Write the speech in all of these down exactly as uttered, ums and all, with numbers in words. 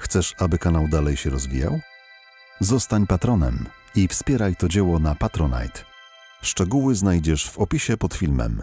Chcesz, aby kanał dalej się rozwijał? Zostań patronem i wspieraj to dzieło na Patronite. Szczegóły znajdziesz w opisie pod filmem.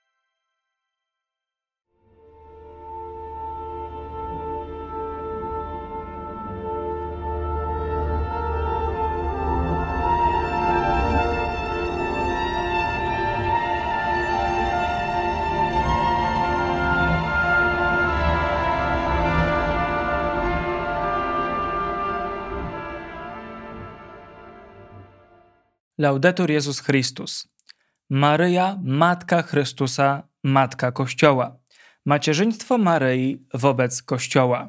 Laudetur Jezus Chrystus. Maryja, Matka Chrystusa, Matka Kościoła. Macierzyństwo Maryi wobec Kościoła.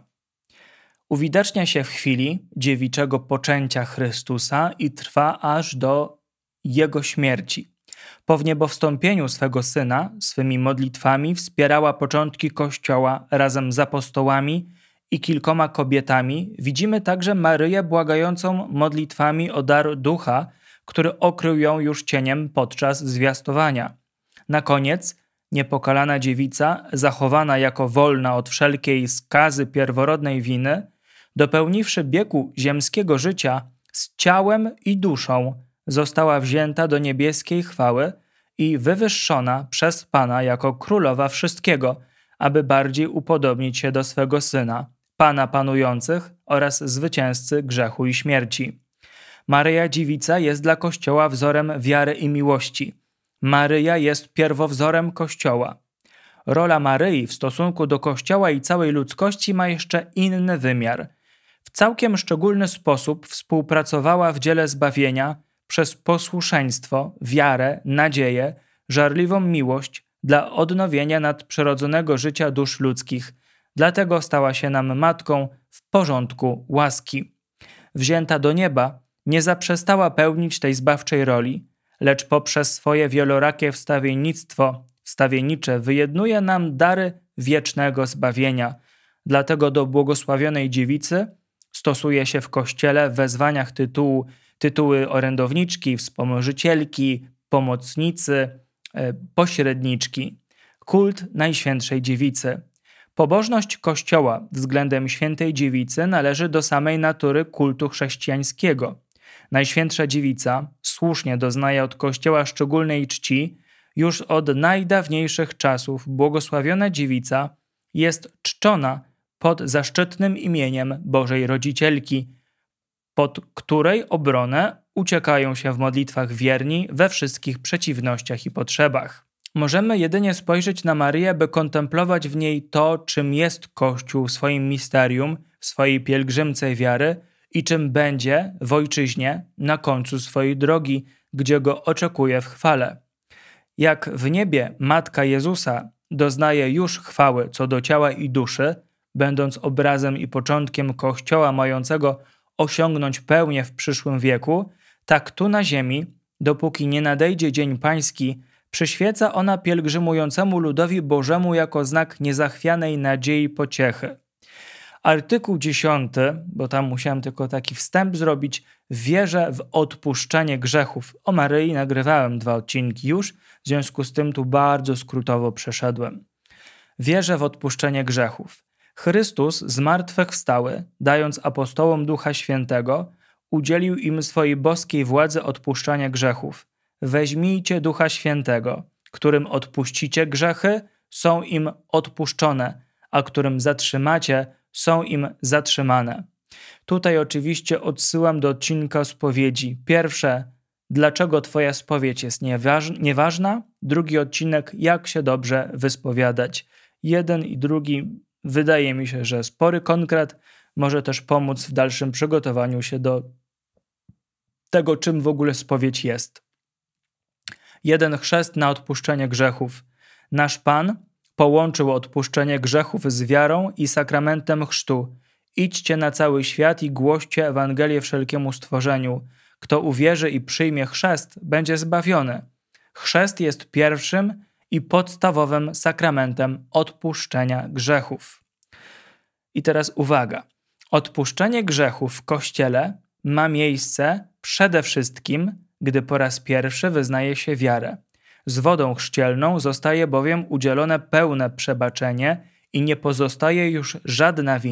Uwidacznia się w chwili dziewiczego poczęcia Chrystusa i trwa aż do Jego śmierci. Po wniebowstąpieniu swego Syna swymi modlitwami wspierała początki Kościoła razem z apostołami i kilkoma kobietami. Widzimy także Maryję błagającą modlitwami o dar Ducha, który okrył ją już cieniem podczas zwiastowania. Na koniec niepokalana dziewica, zachowana jako wolna od wszelkiej skazy pierworodnej winy, dopełniwszy biegu ziemskiego życia, z ciałem i duszą została wzięta do niebieskiej chwały i wywyższona przez Pana jako królowa wszystkiego, aby bardziej upodobnić się do swego Syna, Pana panujących oraz zwycięzcy grzechu i śmierci. Maryja Dziewica jest dla Kościoła wzorem wiary i miłości. Maryja jest pierwowzorem Kościoła. Rola Maryi w stosunku do Kościoła i całej ludzkości ma jeszcze inny wymiar. W całkiem szczególny sposób współpracowała w dziele zbawienia przez posłuszeństwo, wiarę, nadzieję, żarliwą miłość dla odnowienia nadprzyrodzonego życia dusz ludzkich. Dlatego stała się nam matką w porządku łaski. Wzięta do nieba, nie zaprzestała pełnić tej zbawczej roli, lecz poprzez swoje wielorakie wstawiennictwo, wstawiennicze wyjednuje nam dary wiecznego zbawienia. Dlatego do błogosławionej dziewicy stosuje się w Kościele w wezwaniach tytułu, tytuły orędowniczki, wspomożycielki, pomocnicy, e, pośredniczki. Kult Najświętszej Dziewicy. Pobożność Kościoła względem Świętej Dziewicy należy do samej natury kultu chrześcijańskiego. Najświętsza Dziewica słusznie doznaje od Kościoła szczególnej czci. Już od najdawniejszych czasów błogosławiona Dziewica jest czczona pod zaszczytnym imieniem Bożej Rodzicielki, pod której obronę uciekają się w modlitwach wierni we wszystkich przeciwnościach i potrzebach. Możemy jedynie spojrzeć na Maryję, by kontemplować w niej to, czym jest Kościół w swoim misterium, w swojej pielgrzymce wiary i czym będzie w ojczyźnie na końcu swojej drogi, gdzie go oczekuje w chwale. Jak w niebie Matka Jezusa doznaje już chwały co do ciała i duszy, będąc obrazem i początkiem Kościoła mającego osiągnąć pełnię w przyszłym wieku, tak tu na ziemi, dopóki nie nadejdzie Dzień Pański, przyświeca ona pielgrzymującemu ludowi Bożemu jako znak niezachwianej nadziei pociechy. Artykuł dziesiąty, bo tam musiałem tylko taki wstęp zrobić, wierzę w odpuszczenie grzechów. O Maryi nagrywałem dwa odcinki już, w związku z tym tu bardzo skrótowo przeszedłem. Wierzę w odpuszczenie grzechów. Chrystus zmartwychwstały, dając apostołom Ducha Świętego, udzielił im swojej boskiej władzy odpuszczania grzechów. Weźmijcie Ducha Świętego, którym odpuścicie grzechy, są im odpuszczone, a którym zatrzymacie, są im zatrzymane. Tutaj oczywiście odsyłam do odcinka spowiedzi. Pierwsze, dlaczego twoja spowiedź jest nieważ- nieważna? Drugi odcinek, jak się dobrze wyspowiadać. Jeden i drugi, wydaje mi się, że spory konkret może też pomóc w dalszym przygotowaniu się do tego, czym w ogóle spowiedź jest. Jeden chrzest na odpuszczenie grzechów. Nasz Pan połączył odpuszczenie grzechów z wiarą i sakramentem chrztu. Idźcie na cały świat i głoście Ewangelię wszelkiemu stworzeniu. Kto uwierzy i przyjmie chrzest, będzie zbawiony. Chrzest jest pierwszym i podstawowym sakramentem odpuszczenia grzechów. I teraz uwaga. Odpuszczenie grzechów w Kościele ma miejsce przede wszystkim, gdy po raz pierwszy wyznaje się wiarę. Z wodą chrzcielną zostaje bowiem udzielone pełne przebaczenie i nie pozostaje już żadna wina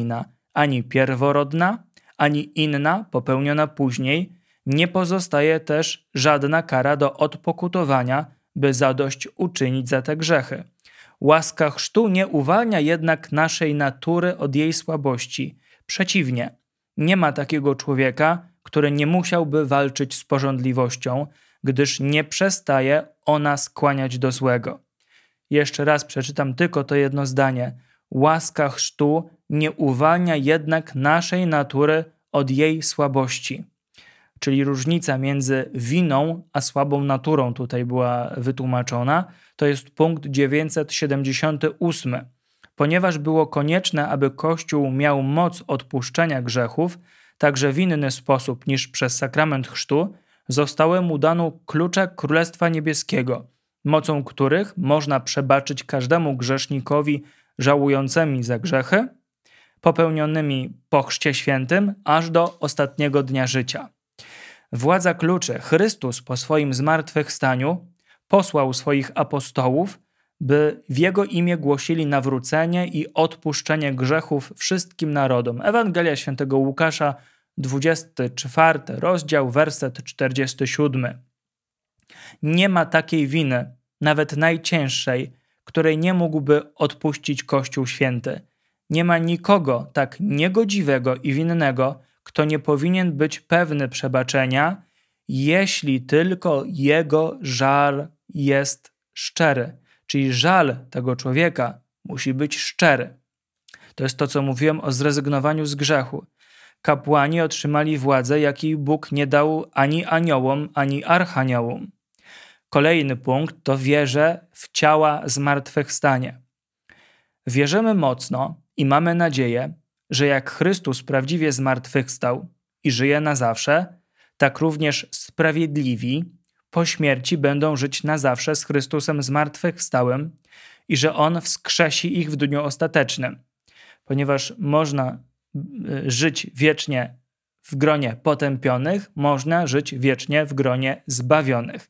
ani pierworodna, ani inna popełniona później, nie pozostaje też żadna kara do odpokutowania, by zadość uczynić za te grzechy. Łaska chrztu nie uwalnia jednak naszej natury od jej słabości. Przeciwnie, nie ma takiego człowieka, który nie musiałby walczyć z pożądliwością, gdyż nie przestaje ona skłaniać do złego. Jeszcze raz przeczytam tylko to jedno zdanie. Łaska chrztu nie uwalnia jednak naszej natury od jej słabości. Czyli różnica między winą a słabą naturą tutaj była wytłumaczona. To jest punkt dziewięćset siedemdziesiąty ósmy. Ponieważ było konieczne, aby Kościół miał moc odpuszczenia grzechów, także w inny sposób niż przez sakrament chrztu, zostały mu dane klucze Królestwa Niebieskiego, mocą których można przebaczyć każdemu grzesznikowi żałującemu za grzechy, popełnionymi po chrzcie świętym, aż do ostatniego dnia życia. Władza kluczy Chrystus po swoim zmartwychwstaniu posłał swoich apostołów, by w Jego imię głosili nawrócenie i odpuszczenie grzechów wszystkim narodom. Ewangelia Świętego Łukasza, dwudziesty czwarty rozdział, werset czterdziesty siódmy. Nie ma takiej winy, nawet najcięższej, której nie mógłby odpuścić Kościół Święty. Nie ma nikogo tak niegodziwego i winnego, kto nie powinien być pewny przebaczenia, jeśli tylko jego żal jest szczery. Czyli żal tego człowieka musi być szczery. To jest to, co mówiłem o zrezygnowaniu z grzechu. Kapłani otrzymali władzę, jakiej Bóg nie dał ani aniołom, ani archaniołom. Kolejny punkt to wierze w ciała zmartwychwstanie. Wierzymy mocno i mamy nadzieję, że jak Chrystus prawdziwie zmartwychwstał i żyje na zawsze, tak również sprawiedliwi po śmierci będą żyć na zawsze z Chrystusem zmartwychwstałym i że On wskrzesi ich w dniu ostatecznym. Ponieważ można żyć wiecznie w gronie potępionych, można żyć wiecznie w gronie zbawionych.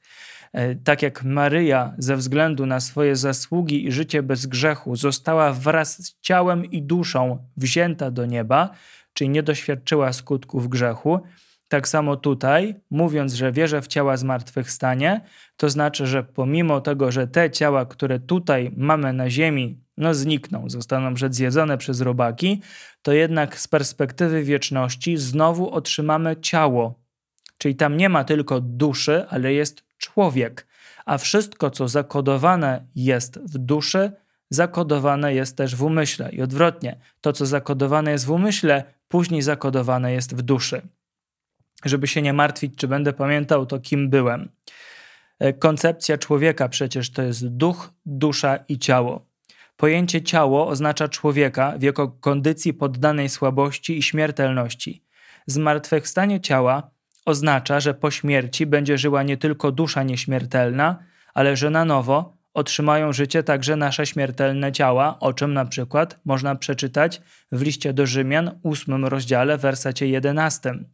Tak jak Maryja ze względu na swoje zasługi i życie bez grzechu została wraz z ciałem i duszą wzięta do nieba, czyli nie doświadczyła skutków grzechu, tak samo tutaj, mówiąc, że wierzę w ciała zmartwychwstanie, to znaczy, że pomimo tego, że te ciała, które tutaj mamy na ziemi, no znikną, zostaną zjedzone przez robaki, to jednak z perspektywy wieczności znowu otrzymamy ciało. Czyli tam nie ma tylko duszy, ale jest człowiek, a wszystko, co zakodowane jest w duszy, zakodowane jest też w umyśle i odwrotnie. To, co zakodowane jest w umyśle, później zakodowane jest w duszy. Żeby się nie martwić, czy będę pamiętał to, kim byłem. Koncepcja człowieka przecież to jest duch, dusza i ciało. Pojęcie ciało oznacza człowieka w jego kondycji poddanej słabości i śmiertelności. Zmartwychwstanie ciała oznacza, że po śmierci będzie żyła nie tylko dusza nieśmiertelna, ale że na nowo otrzymają życie także nasze śmiertelne ciała, o czym na przykład można przeczytać w liście do Rzymian, ósmym rozdziale, wersecie jedenastym.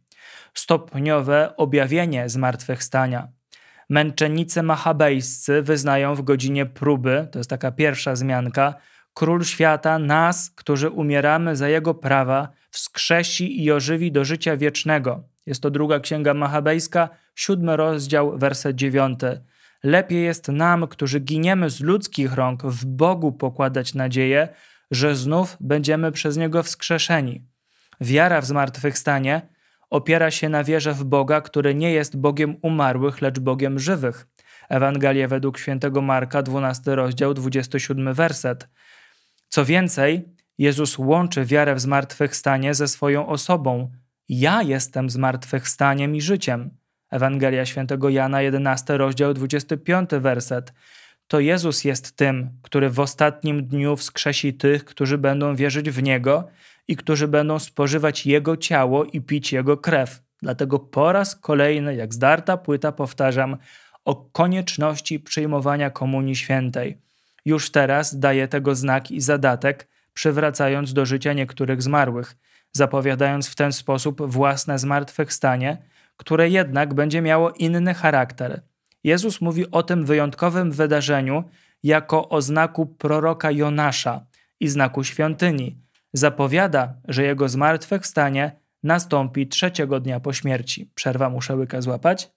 Stopniowe objawienie zmartwychwstania. Męczennicy machabejscy wyznają w godzinie próby, to jest taka pierwsza zmianka, Król świata nas, którzy umieramy za Jego prawa, wskrzesi i ożywi do życia wiecznego. Jest to druga księga machabejska, siódmy rozdział, werset dziewiąty. Lepiej jest nam, którzy giniemy z ludzkich rąk, w Bogu pokładać nadzieję, że znów będziemy przez Niego wskrzeszeni. Wiara w zmartwychwstanie opiera się na wierze w Boga, który nie jest Bogiem umarłych, lecz Bogiem żywych. Ewangelia według świętego Marka, dwunasty rozdział, dwudziesty siódmy werset. Co więcej, Jezus łączy wiarę w zmartwychwstanie ze swoją osobą. Ja jestem zmartwychwstaniem i życiem. Ewangelia świętego Jana, jedenasty rozdział, dwudziesty piąty werset. To Jezus jest tym, który w ostatnim dniu wskrzesi tych, którzy będą wierzyć w Niego i którzy będą spożywać Jego ciało i pić Jego krew. Dlatego po raz kolejny, jak zdarta płyta, powtarzam o konieczności przyjmowania Komunii Świętej. Już teraz daję tego znak i zadatek, przywracając do życia niektórych zmarłych, zapowiadając w ten sposób własne zmartwychwstanie, które jednak będzie miało inny charakter. Jezus mówi o tym wyjątkowym wydarzeniu jako o znaku proroka Jonasza i znaku świątyni. zapowiada, że jego zmartwychwstanie nastąpi trzeciego dnia po śmierci. Przerwa, muszę łyka złapać.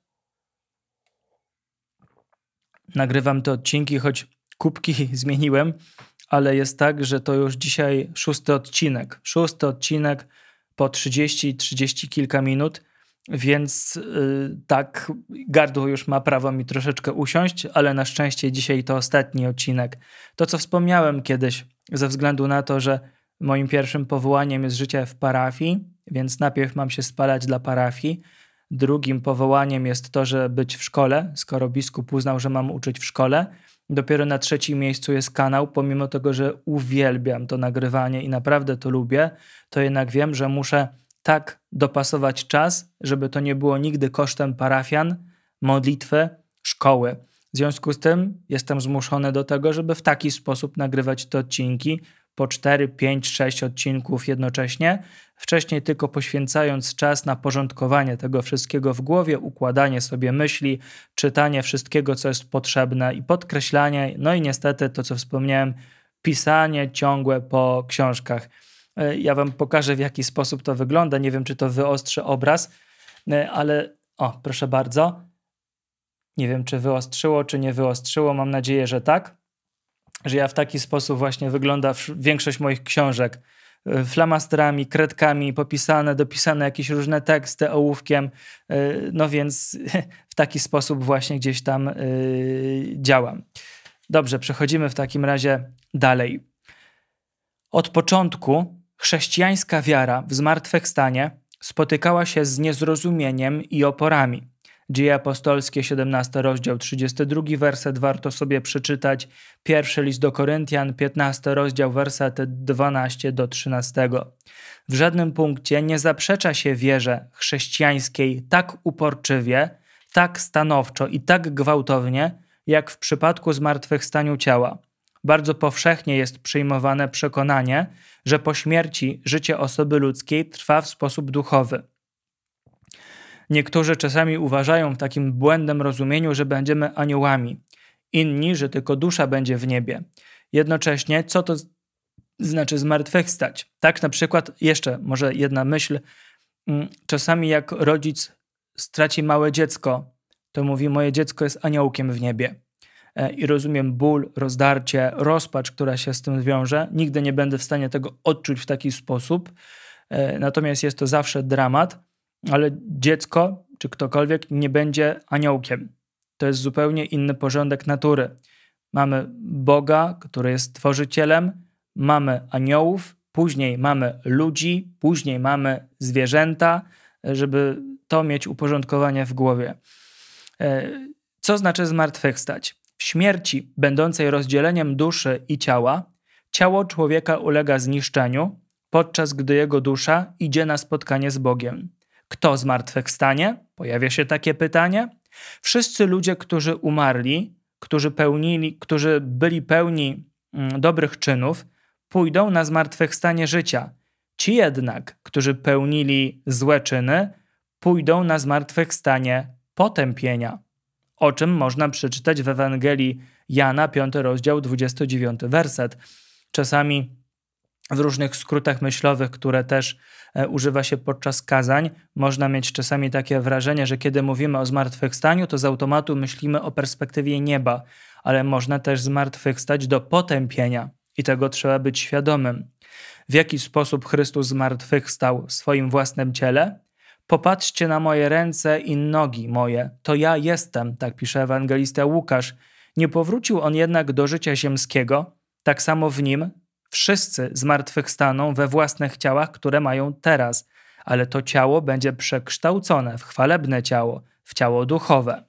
Nagrywam te odcinki, choć kubki zmieniłem, ale jest tak, że to już dzisiaj szósty odcinek. Szósty odcinek po trzydzieści, trzydzieści kilka minut, więc yy, tak, gardło już ma prawo mi troszeczkę usiąść, ale na szczęście dzisiaj to ostatni odcinek. To, co wspomniałem kiedyś, ze względu na to, że moim pierwszym powołaniem jest życie w parafii, więc najpierw mam się spalać dla parafii. Drugim powołaniem jest to, że być w szkole, skoro biskup uznał, że mam uczyć w szkole. Dopiero na trzecim miejscu jest kanał, pomimo tego, że uwielbiam to nagrywanie i naprawdę to lubię, to jednak wiem, że muszę tak dopasować czas, żeby to nie było nigdy kosztem parafian, modlitwy, szkoły. W związku z tym jestem zmuszony do tego, żeby w taki sposób nagrywać te odcinki, po cztery, pięć, sześć odcinków jednocześnie, wcześniej tylko poświęcając czas na porządkowanie tego wszystkiego w głowie, układanie sobie myśli, czytanie wszystkiego, co jest potrzebne i podkreślanie, no i niestety to, co wspomniałem, pisanie ciągłe po książkach. Ja wam pokażę, w jaki sposób to wygląda. Nie wiem, czy to wyostrzy obraz, ale o, proszę bardzo. Nie wiem, czy wyostrzyło, czy nie wyostrzyło. Mam nadzieję, że tak. Że ja w taki sposób właśnie wygląda większość moich książek. Flamastrami, kredkami, popisane, dopisane jakieś różne teksty ołówkiem. No więc w taki sposób właśnie gdzieś tam yy, działam. Dobrze, przechodzimy w takim razie dalej. Od początku chrześcijańska wiara w zmartwychwstanie spotykała się z niezrozumieniem i oporami. Dzieje apostolskie, siedemnasty rozdział, trzydziesty drugi werset, warto sobie przeczytać. Pierwszy list do Koryntian, piętnasty rozdział, wersety dwanaście do trzynastego. W żadnym punkcie nie zaprzecza się wierze chrześcijańskiej tak uporczywie, tak stanowczo i tak gwałtownie, jak w przypadku zmartwychwstania ciała. Bardzo powszechnie jest przyjmowane przekonanie, że po śmierci życie osoby ludzkiej trwa w sposób duchowy. Niektórzy czasami uważają w takim błędnym rozumieniu, że będziemy aniołami. Inni, że tylko dusza będzie w niebie. Jednocześnie, co to znaczy zmartwychwstać? Tak na przykład, jeszcze może jedna myśl, czasami jak rodzic straci małe dziecko, to mówi, moje dziecko jest aniołkiem w niebie. I rozumiem ból, rozdarcie, rozpacz, która się z tym wiąże. Nigdy nie będę w stanie tego odczuć w taki sposób. Natomiast jest to zawsze dramat, ale dziecko czy ktokolwiek nie będzie aniołkiem. To jest zupełnie inny porządek natury. Mamy Boga, który jest stworzycielem, mamy aniołów, później mamy ludzi, później mamy zwierzęta, żeby to mieć uporządkowanie w głowie. Co znaczy zmartwychwstać? W śmierci, będącej rozdzieleniem duszy i ciała, ciało człowieka ulega zniszczeniu, podczas gdy jego dusza idzie na spotkanie z Bogiem. Kto zmartwychwstanie? Pojawia się takie pytanie. Wszyscy ludzie, którzy umarli, którzy, pełnili, którzy byli pełni mm, dobrych czynów, pójdą na zmartwychwstanie życia. Ci jednak, którzy pełnili złe czyny, pójdą na zmartwychwstanie potępienia. O czym można przeczytać w Ewangelii Jana, piąty rozdział, dwudziesty dziewiąty werset. Czasami w różnych skrótach myślowych, które też e, używa się podczas kazań, można mieć czasami takie wrażenie, że kiedy mówimy o zmartwychwstaniu, to z automatu myślimy o perspektywie nieba, ale można też zmartwychwstać do potępienia i tego trzeba być świadomym. W jaki sposób Chrystus zmartwychwstał w swoim własnym ciele? Popatrzcie na moje ręce i nogi moje, to ja jestem, tak pisze ewangelista Łukasz. Nie powrócił on jednak do życia ziemskiego, tak samo w nim wszyscy zmartwychwstaną we własnych ciałach, które mają teraz, ale to ciało będzie przekształcone w chwalebne ciało, w ciało duchowe.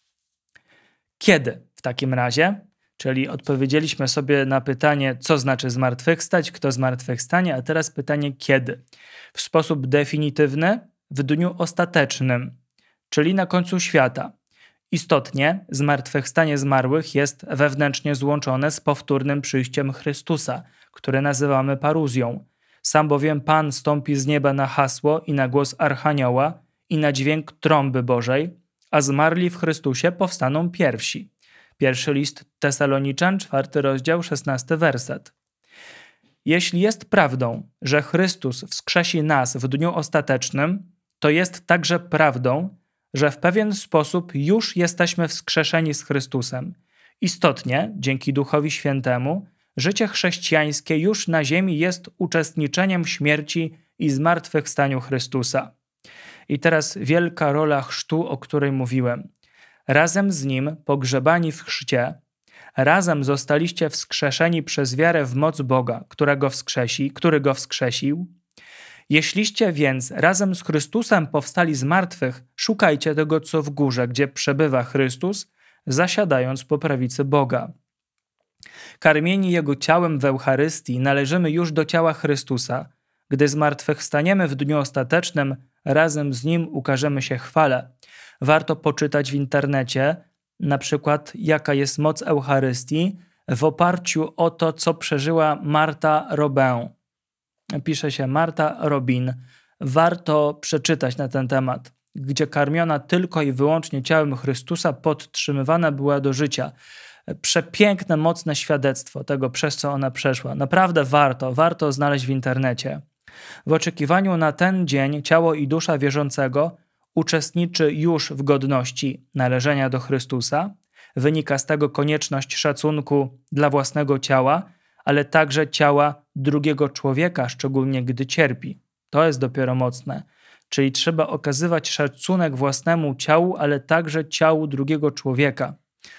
Kiedy w takim razie? Czyli odpowiedzieliśmy sobie na pytanie, co znaczy zmartwychwstać, kto zmartwychwstanie, a teraz pytanie kiedy? W sposób definitywny, w dniu ostatecznym, czyli na końcu świata. Istotnie, zmartwychwstanie zmarłych jest wewnętrznie złączone z powtórnym przyjściem Chrystusa, które nazywamy paruzją. Sam bowiem Pan stąpi z nieba na hasło i na głos Archanioła i na dźwięk trąby Bożej, a zmarli w Chrystusie powstaną pierwsi. Pierwszy list Tesaloniczan, czwarty rozdział, szesnasty werset. Jeśli jest prawdą, że Chrystus wskrzesi nas w dniu ostatecznym, to jest także prawdą, że w pewien sposób już jesteśmy wskrzeszeni z Chrystusem. Istotnie, dzięki Duchowi Świętemu, życie chrześcijańskie już na ziemi jest uczestniczeniem śmierci i zmartwychwstaniu Chrystusa. I teraz wielka rola chrztu, o której mówiłem. Razem z Nim, pogrzebani w chrzcie, razem zostaliście wskrzeszeni przez wiarę w moc Boga, którego wskrzesi, który Go wskrzesił. Jeśliście więc razem z Chrystusem powstali z martwych, szukajcie tego, co w górze, gdzie przebywa Chrystus, zasiadając po prawicy Boga. Karmieni Jego ciałem w Eucharystii należymy już do ciała Chrystusa. Gdy zmartwychwstaniemy w dniu ostatecznym, razem z Nim ukażemy się chwale. Warto poczytać w internecie, na przykład jaka jest moc Eucharystii w oparciu o to, co przeżyła Marta Robin. Pisze się Marta Robin. Warto przeczytać na ten temat, gdzie karmiona tylko i wyłącznie ciałem Chrystusa podtrzymywana była do życia. Przepiękne, mocne świadectwo tego, przez co ona przeszła. Naprawdę warto, warto znaleźć w internecie. W oczekiwaniu na ten dzień ciało i dusza wierzącego uczestniczy już w godności należenia do Chrystusa. Wynika z tego konieczność szacunku dla własnego ciała, ale także ciała drugiego człowieka, szczególnie gdy cierpi. To jest dopiero mocne. Czyli trzeba okazywać szacunek własnemu ciału, ale także ciału drugiego człowieka.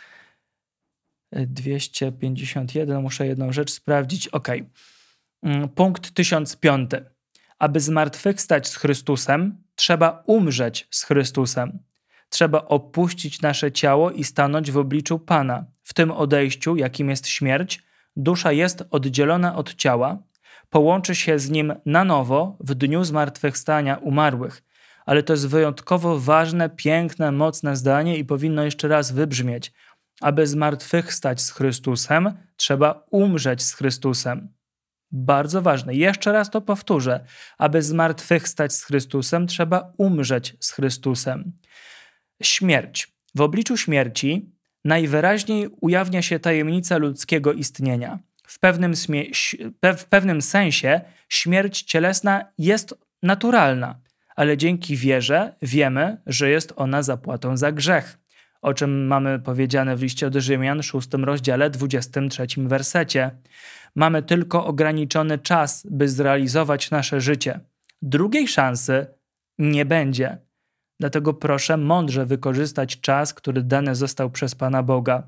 dwieście pięćdziesiąt jeden, muszę jedną rzecz sprawdzić. Ok. Punkt tysiąc pięć. Aby zmartwychwstać z Chrystusem, trzeba umrzeć z Chrystusem. Trzeba opuścić nasze ciało i stanąć w obliczu Pana. W tym odejściu, jakim jest śmierć, dusza jest oddzielona od ciała, połączy się z nim na nowo w dniu zmartwychwstania umarłych. Ale to jest wyjątkowo ważne, piękne, mocne zdanie i powinno jeszcze raz wybrzmieć. Aby zmartwychwstać z Chrystusem, trzeba umrzeć z Chrystusem. Bardzo ważne. Jeszcze raz to powtórzę. Aby zmartwychwstać z Chrystusem, trzeba umrzeć z Chrystusem. Śmierć. W obliczu śmierci najwyraźniej ujawnia się tajemnica ludzkiego istnienia. W pewnym, w pewnym sensie śmierć cielesna jest naturalna, ale dzięki wierze wiemy, że jest ona zapłatą za grzech, o czym mamy powiedziane w liście do Rzymian, szóstym rozdziale, dwudziestym trzecim wersecie. Mamy tylko ograniczony czas, by zrealizować nasze życie. Drugiej szansy nie będzie. Dlatego proszę mądrze wykorzystać czas, który dany został przez Pana Boga.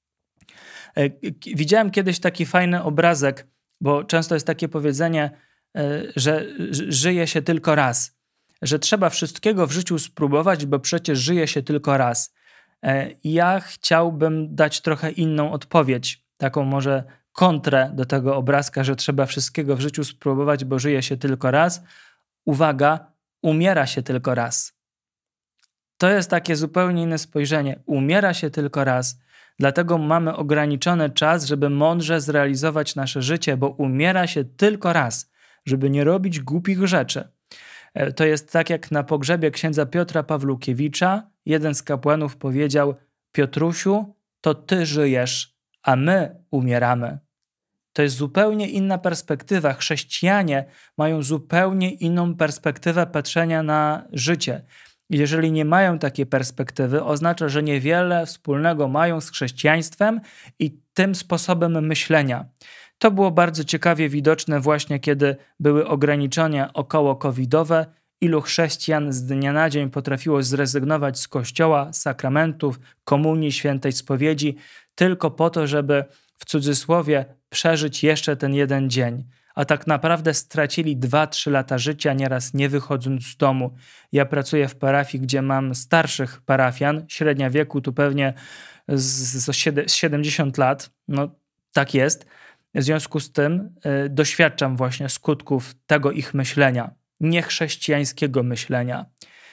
Widziałem kiedyś taki fajny obrazek, bo często jest takie powiedzenie, że żyje się tylko raz. Że trzeba wszystkiego w życiu spróbować, bo przecież żyje się tylko raz. Ja chciałbym dać trochę inną odpowiedź, taką może kontrę do tego obrazka, że trzeba wszystkiego w życiu spróbować, bo żyje się tylko raz. Uwaga, umiera się tylko raz. To jest takie zupełnie inne spojrzenie. Umiera się tylko raz. Dlatego mamy ograniczony czas, żeby mądrze zrealizować nasze życie, bo umiera się tylko raz, żeby nie robić głupich rzeczy. To jest tak jak na pogrzebie księdza Piotra Pawlukiewicza. Jeden z kapłanów powiedział: Piotrusiu, to ty żyjesz, a my umieramy. To jest zupełnie inna perspektywa. Chrześcijanie mają zupełnie inną perspektywę patrzenia na życie. Jeżeli nie mają takiej perspektywy, oznacza, że niewiele wspólnego mają z chrześcijaństwem i tym sposobem myślenia. To było bardzo ciekawie widoczne właśnie, kiedy były ograniczenia około covidowe. Ilu chrześcijan z dnia na dzień potrafiło zrezygnować z kościoła, sakramentów, komunii, świętej spowiedzi, tylko po to, żeby w cudzysłowie przeżyć jeszcze ten jeden dzień. A tak naprawdę stracili dwa trzy lata życia, nieraz nie wychodząc z domu. Ja pracuję w parafii, gdzie mam starszych parafian, średnia wieku tu pewnie z siedemdziesiąt lat, no tak jest. W związku z tym y, doświadczam właśnie skutków tego ich myślenia, niechrześcijańskiego myślenia.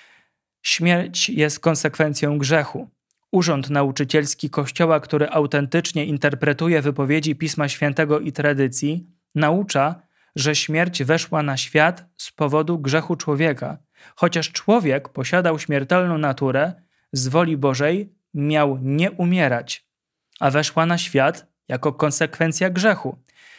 Śmierć jest konsekwencją grzechu. Urząd nauczycielski Kościoła, który autentycznie interpretuje wypowiedzi Pisma Świętego i tradycji, naucza, że śmierć weszła na świat z powodu grzechu człowieka. Chociaż człowiek posiadał śmiertelną naturę, z woli Bożej miał nie umierać, a weszła na świat jako konsekwencja grzechu.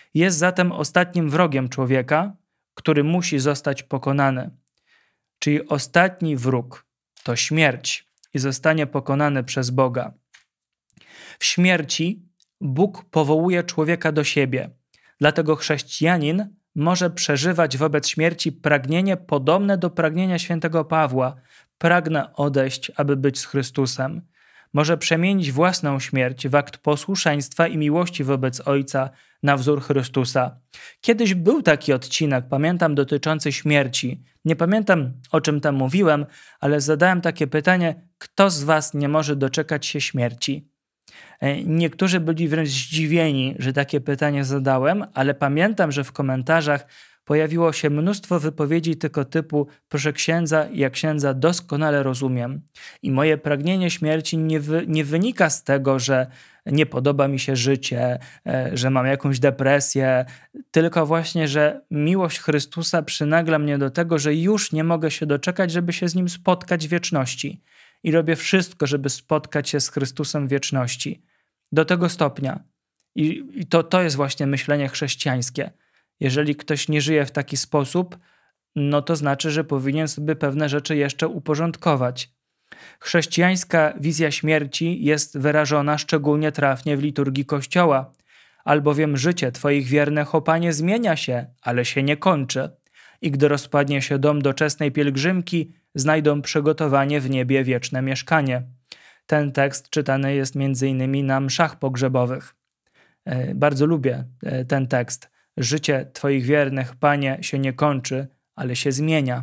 Jest zatem ostatnim wrogiem człowieka, który musi zostać pokonany. Czyli ostatni wróg to śmierć i zostanie pokonany przez Boga. W śmierci Bóg powołuje człowieka do siebie. Dlatego chrześcijanin może przeżywać wobec śmierci pragnienie podobne do pragnienia świętego Pawła. Pragnę odejść, aby być z Chrystusem. Może przemienić własną śmierć w akt posłuszeństwa i miłości wobec Ojca na wzór Chrystusa. Kiedyś był taki odcinek, pamiętam, dotyczący śmierci. Nie pamiętam, o czym tam mówiłem, ale zadałem takie pytanie, kto z was nie może doczekać się śmierci? Niektórzy byli wręcz zdziwieni, że takie pytanie zadałem, ale pamiętam, że w komentarzach pojawiło się mnóstwo wypowiedzi tylko typu proszę księdza, ja księdza doskonale rozumiem. I moje pragnienie śmierci nie, wy, nie wynika z tego, że nie podoba mi się życie, że mam jakąś depresję, tylko właśnie, że miłość Chrystusa przynagla mnie do tego, że już nie mogę się doczekać, żeby się z Nim spotkać w wieczności. I robię wszystko, żeby spotkać się z Chrystusem w wieczności. Do tego stopnia. I, i to, to jest właśnie myślenie chrześcijańskie. Jeżeli ktoś nie żyje w taki sposób, no to znaczy, że powinien sobie pewne rzeczy jeszcze uporządkować. Chrześcijańska wizja śmierci jest wyrażona szczególnie trafnie w liturgii Kościoła, albowiem życie Twoich wiernych, o Panie, zmienia się, ale się nie kończy. I gdy rozpadnie się dom doczesnej pielgrzymki, znajdą przygotowanie w niebie wieczne mieszkanie. Ten tekst czytany jest między innymi na mszach pogrzebowych. Bardzo lubię ten tekst. Życie Twoich wiernych, Panie, się nie kończy, ale się zmienia.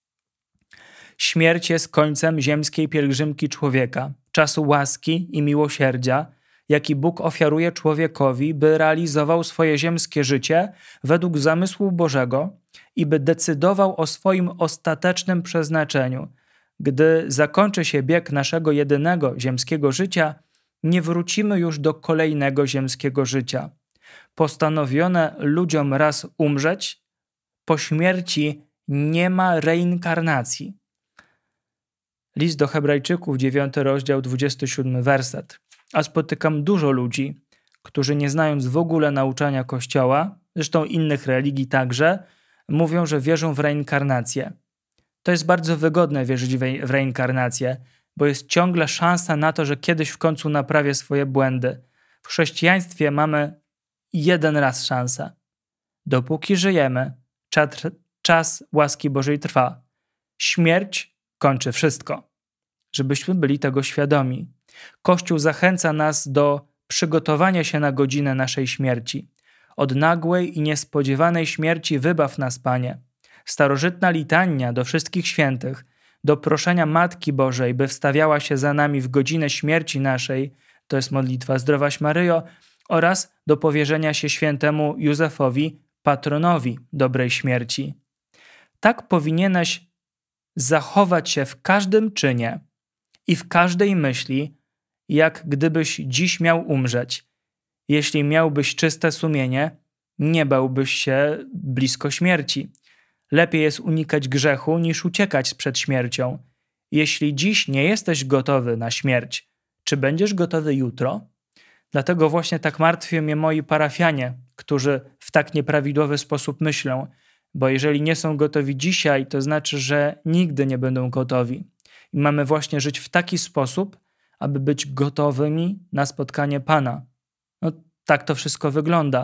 Śmierć jest końcem ziemskiej pielgrzymki człowieka, czasu łaski i miłosierdzia, jaki Bóg ofiaruje człowiekowi, by realizował swoje ziemskie życie według zamysłu Bożego i by decydował o swoim ostatecznym przeznaczeniu. Gdy zakończy się bieg naszego jedynego ziemskiego życia, nie wrócimy już do kolejnego ziemskiego życia. Postanowione ludziom raz umrzeć, po śmierci nie ma reinkarnacji. List do Hebrajczyków, dziewiąty rozdział, dwudziesty siódmy werset. A spotykam dużo ludzi, którzy nie znając w ogóle nauczania Kościoła, zresztą innych religii także, mówią, że wierzą w reinkarnację. To jest bardzo wygodne wierzyć w reinkarnację, bo jest ciągle szansa na to, że kiedyś w końcu naprawię swoje błędy. W chrześcijaństwie mamy jeden raz szansę. Dopóki żyjemy, czas łaski Bożej trwa. Śmierć kończy wszystko. Żebyśmy byli tego świadomi. Kościół zachęca nas do przygotowania się na godzinę naszej śmierci. Od nagłej i niespodziewanej śmierci wybaw nas, Panie. Starożytna litania do wszystkich świętych, do proszenia Matki Bożej, by wstawiała się za nami w godzinę śmierci naszej, to jest modlitwa Zdrowaś Maryjo, oraz do powierzenia się świętemu Józefowi, patronowi dobrej śmierci. Tak powinieneś zachować się w każdym czynie i w każdej myśli, jak gdybyś dziś miał umrzeć. Jeśli miałbyś czyste sumienie, nie bałbyś się blisko śmierci. Lepiej jest unikać grzechu, niż uciekać przed śmiercią. Jeśli dziś nie jesteś gotowy na śmierć, czy będziesz gotowy jutro? Dlatego właśnie tak martwią mnie moi parafianie, którzy w tak nieprawidłowy sposób myślą, bo jeżeli nie są gotowi dzisiaj, to znaczy, że nigdy nie będą gotowi. I mamy właśnie żyć w taki sposób, aby być gotowymi na spotkanie Pana. No tak to wszystko wygląda.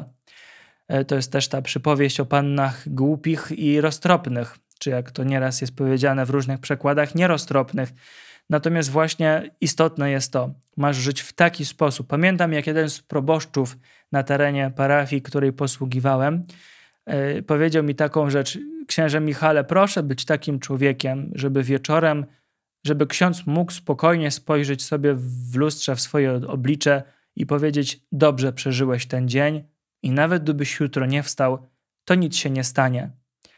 To jest też ta przypowieść o pannach głupich i roztropnych, czy jak to nieraz jest powiedziane w różnych przekładach, nieroztropnych. Natomiast właśnie istotne jest to, masz żyć w taki sposób. Pamiętam, jak jeden z proboszczów na terenie parafii, której posługiwałem, yy, powiedział mi taką rzecz: księże Michale, proszę być takim człowiekiem, żeby wieczorem, żeby ksiądz mógł spokojnie spojrzeć sobie w lustrze w swoje oblicze i powiedzieć: dobrze przeżyłeś ten dzień i nawet gdybyś jutro nie wstał, to nic się nie stanie.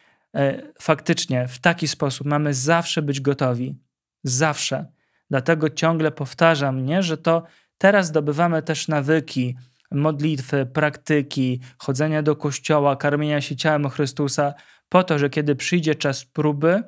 Yy, faktycznie w taki sposób mamy zawsze być gotowi. Zawsze. Dlatego ciągle powtarzam, nie, że to teraz zdobywamy też nawyki, modlitwy, praktyki, chodzenia do kościoła, karmienia się ciałem Chrystusa, po to, że kiedy przyjdzie czas próby,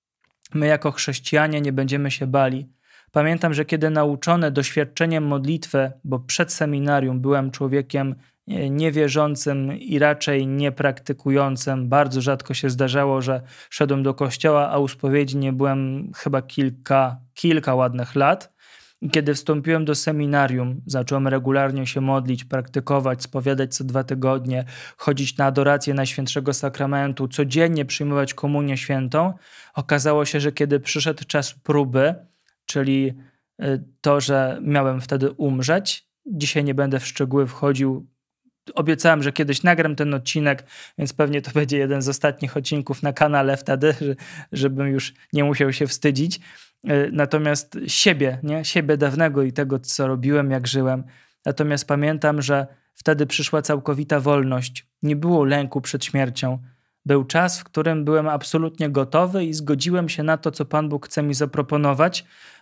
my jako chrześcijanie nie będziemy się bali. Pamiętam, że kiedy nauczony doświadczeniem modlitwy, bo przed seminarium byłem człowiekiem niewierzącym i raczej niepraktykującym. Bardzo rzadko się zdarzało, że szedłem do kościoła, a u spowiedzi nie byłem chyba kilka, kilka ładnych lat. I kiedy wstąpiłem do seminarium, zacząłem regularnie się modlić, praktykować, spowiadać co dwa tygodnie, chodzić na adorację Najświętszego Sakramentu, codziennie przyjmować komunię świętą. Okazało się, że kiedy przyszedł czas próby, czyli to, że miałem wtedy umrzeć, dzisiaj nie będę w szczegóły wchodził. Obiecałem, że kiedyś nagram ten odcinek, więc pewnie to będzie jeden z ostatnich odcinków na kanale wtedy, żebym już nie musiał się wstydzić. Natomiast siebie, nie? siebie dawnego i tego, co robiłem, jak żyłem. Natomiast pamiętam, że wtedy przyszła całkowita wolność. Nie było lęku przed śmiercią. Był czas, w którym byłem absolutnie gotowy i zgodziłem się na to, co Pan Bóg chce mi zaproponować.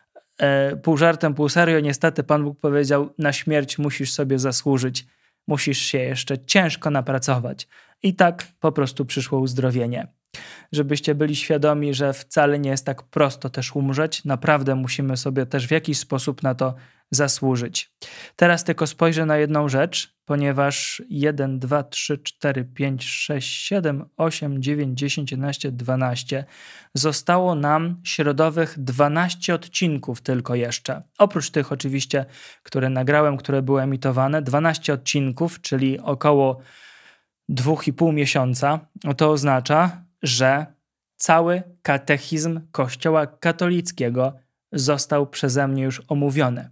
E, pół żartem, pół serio, niestety Pan Bóg powiedział, na śmierć musisz sobie zasłużyć. Musisz się jeszcze ciężko napracować. I tak po prostu przyszło uzdrowienie. Żebyście byli świadomi, że wcale nie jest tak prosto też umrzeć. Naprawdę musimy sobie też w jakiś sposób na to zasłużyć. Teraz tylko spojrzę na jedną rzecz, ponieważ jeden, dwa, trzy, cztery, pięć, sześć, siedem, osiem, dziewięć, dziesięć, jedenaście, dwanaście. Zostało nam środowych dwanaście odcinków tylko jeszcze. Oprócz tych oczywiście, które nagrałem, które były emitowane. dwanaście odcinków, czyli około dwóch i pół miesiąca. To oznacza, że cały katechizm Kościoła katolickiego został przeze mnie już omówiony.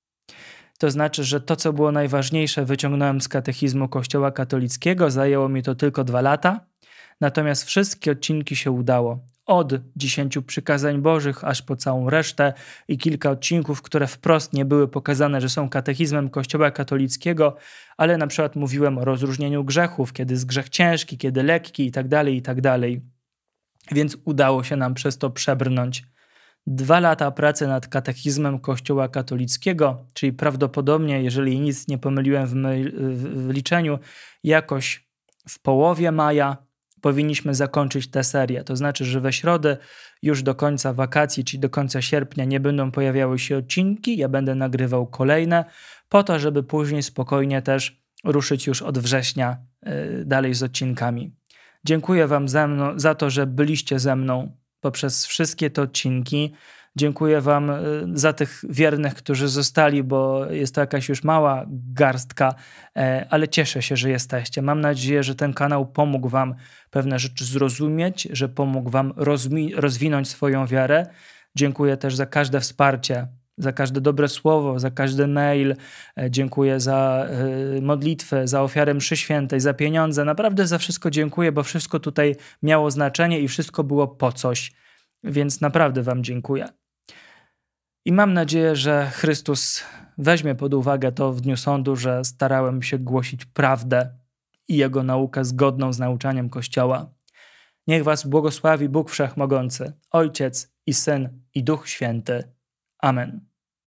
To znaczy, że to, co było najważniejsze, wyciągnąłem z katechizmu Kościoła katolickiego. Zajęło mi to tylko dwa lata. Natomiast wszystkie odcinki się udało. Od dziesięciu przykazań bożych, aż po całą resztę i kilka odcinków, które wprost nie były pokazane, że są katechizmem Kościoła katolickiego, ale na przykład mówiłem o rozróżnieniu grzechów, kiedy jest grzech ciężki, kiedy lekki i tak dalej, i tak dalej. Więc udało się nam przez to przebrnąć. Dwa lata pracy nad katechizmem Kościoła katolickiego, czyli prawdopodobnie, jeżeli nic nie pomyliłem w, my, w liczeniu, jakoś w połowie maja powinniśmy zakończyć tę serię. To znaczy, że we środę już do końca wakacji, czyli do końca sierpnia nie będą pojawiały się odcinki. Ja będę nagrywał kolejne po to, żeby później spokojnie też ruszyć już od września yy, dalej z odcinkami. Dziękuję Wam ze mną, za to, że byliście ze mną poprzez wszystkie te odcinki. Dziękuję Wam za tych wiernych, którzy zostali, bo jest to jakaś już mała garstka, ale cieszę się, że jesteście. Mam nadzieję, że ten kanał pomógł Wam pewne rzeczy zrozumieć, że pomógł Wam rozmi- rozwinąć swoją wiarę. Dziękuję też za każde wsparcie, za każde dobre słowo, za każdy mail. Dziękuję za modlitwę, za ofiarę mszy świętej, za pieniądze. Naprawdę za wszystko dziękuję, bo wszystko tutaj miało znaczenie i wszystko było po coś. Więc naprawdę Wam dziękuję. I mam nadzieję, że Chrystus weźmie pod uwagę to w dniu sądu, że starałem się głosić prawdę i Jego naukę zgodną z nauczaniem Kościoła. Niech Was błogosławi Bóg Wszechmogący, Ojciec i Syn i Duch Święty. Amen.